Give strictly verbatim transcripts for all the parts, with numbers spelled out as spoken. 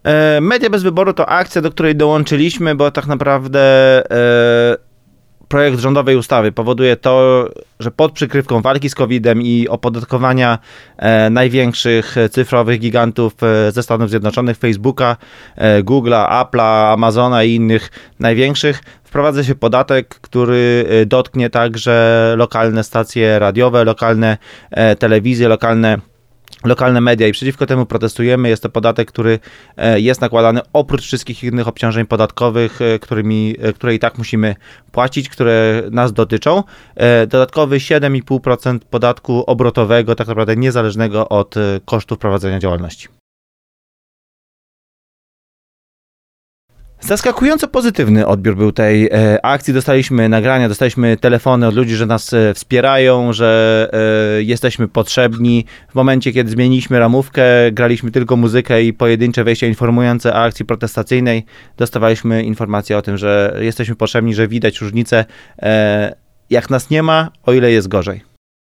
Media bez wyboru to akcja, do której dołączyliśmy, bo tak naprawdę projekt rządowej ustawy powoduje to, że pod przykrywką walki z kowidem i opodatkowania największych cyfrowych gigantów ze Stanów Zjednoczonych, Facebooka, Google'a, Apple'a, Amazona i innych największych, wprowadza się podatek, który dotknie także lokalne stacje radiowe, lokalne telewizje, lokalne lokalne media i przeciwko temu protestujemy. Jest to podatek, który jest nakładany oprócz wszystkich innych obciążeń podatkowych, którymi, które i tak musimy płacić, które nas dotyczą. Dodatkowy siedem i pół procent podatku obrotowego, tak naprawdę niezależnego od kosztów prowadzenia działalności. Zaskakująco pozytywny odbiór był tej e, akcji. Dostaliśmy nagrania, dostaliśmy telefony od ludzi, że nas e, wspierają, że e, jesteśmy potrzebni. W momencie, kiedy zmieniliśmy ramówkę, graliśmy tylko muzykę i pojedyncze wejścia informujące o akcji protestacyjnej, dostawaliśmy informację o tym, że jesteśmy potrzebni, że widać różnicę, e, jak nas nie ma, o ile jest gorzej.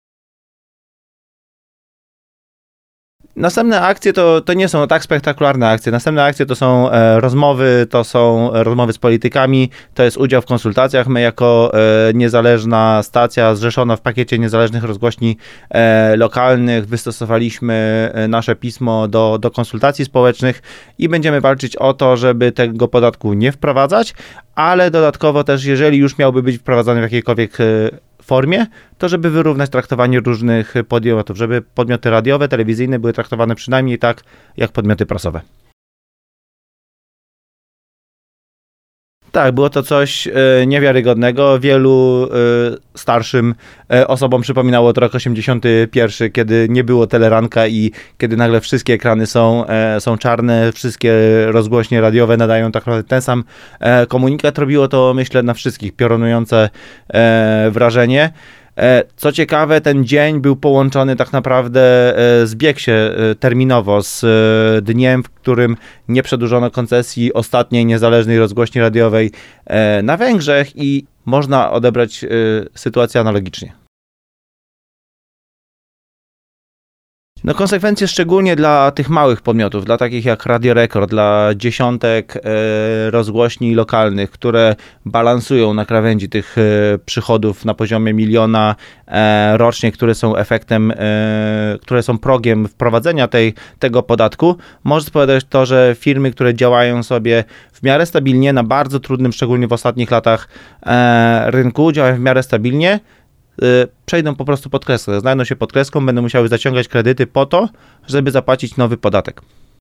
Następne akcje to, to nie są tak spektakularne akcje. Następne akcje to są e, rozmowy, to są rozmowy z politykami, to jest udział w konsultacjach. My jako e, niezależna stacja zrzeszona w pakiecie niezależnych rozgłośni e, lokalnych wystosowaliśmy nasze pismo do, do konsultacji społecznych i będziemy walczyć o to, żeby tego podatku nie wprowadzać, ale dodatkowo też, jeżeli już miałby być wprowadzany w jakiejkolwiek e, formie, to żeby wyrównać traktowanie różnych podmiotów, żeby podmioty radiowe, telewizyjne były traktowane przynajmniej tak, jak podmioty prasowe. Tak, było to coś e, niewiarygodnego. Wielu e, starszym e, osobom przypominało to rok osiemdziesiąty pierwszy, kiedy nie było teleranka i kiedy nagle wszystkie ekrany są, e, są czarne, wszystkie rozgłośnie radiowe nadają tak naprawdę ten sam e, komunikat. Robiło to, myślę, na wszystkich piorunujące e, wrażenie. Co ciekawe, ten dzień był połączony tak naprawdę, zbiegł się terminowo z dniem, w którym nie przedłużono koncesji ostatniej niezależnej rozgłośni radiowej na Węgrzech i można odebrać sytuację analogicznie. No konsekwencje szczególnie dla tych małych podmiotów, dla takich jak Radio Rekord, dla dziesiątek e, rozgłośni lokalnych, które balansują na krawędzi tych e, przychodów na poziomie miliona e, rocznie, które są efektem, e, które są progiem wprowadzenia tej, tego podatku. Może spowodować to, że firmy, które działają sobie w miarę stabilnie, na bardzo trudnym, szczególnie w ostatnich latach e, rynku, działają w miarę stabilnie, przejdą po prostu pod kreskę, znajdą się pod kreską, będą musiały zaciągać kredyty po to, żeby zapłacić nowy podatek.